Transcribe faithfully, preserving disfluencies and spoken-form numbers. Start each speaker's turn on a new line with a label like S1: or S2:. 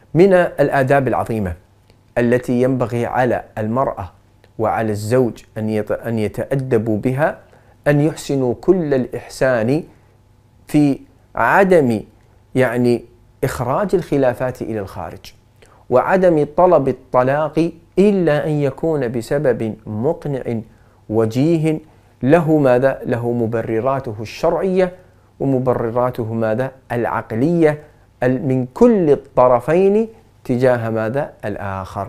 S1: من الآداب العظيمة التي ينبغي على المرأة وعلى الزوج أن يتأدبوا بها أن يحسنوا كل الإحسان في عدم يعني إخراج الخلافات إلى الخارج، وعدم طلب الطلاق إلا أن يكون بسبب مقنع وجيه له ماذا؟ له مبرراته الشرعية ومبرراته ماذا؟ العقلية من كل الطرفين تجاه ماذا؟ الآخر.